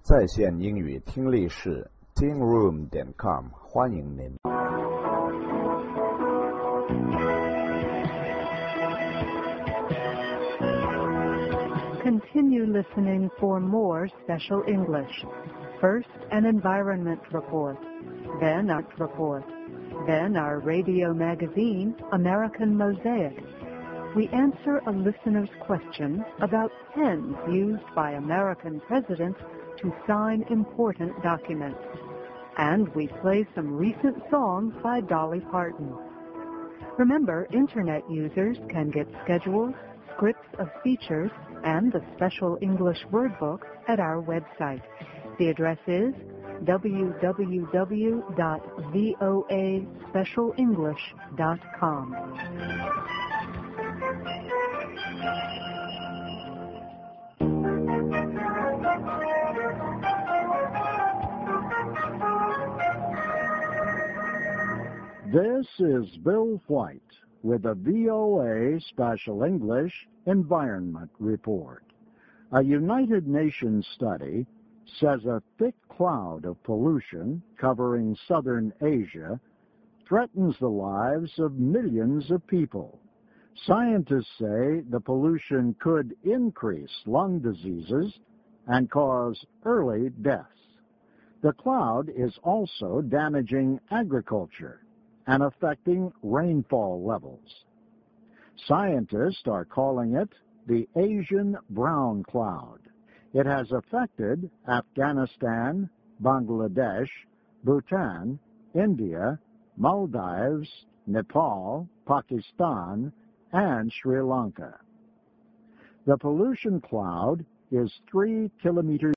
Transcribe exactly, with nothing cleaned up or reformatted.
在线英语听力室 ting room 点 com 欢迎您。 Continue listening for more special English. First, an environment report, then our report, then our radio magazine, American Mosaic. We answer a listener's question about pens used by American presidents to sign important documents. And we play some recent songs by Dolly Parton. Remember, Internet users can get schedules, scripts of features, and the special English word book at our website. The address is w w w dot voa special english dot com. This is Bill White with a V O A Special English Environment Report. A United Nations study says a thick cloud of pollution covering southern Asia threatens the lives of millions of people. Scientists say the pollution could increase lung diseases and cause early deaths. The cloud is also damaging agriculture and affecting rainfall levels. Scientists are calling it the Asian brown cloud. It has affected Afghanistan, Bangladesh, Bhutan, India, Maldives, Nepal, Pakistan, and Sri Lanka. The pollution cloud is three kilometers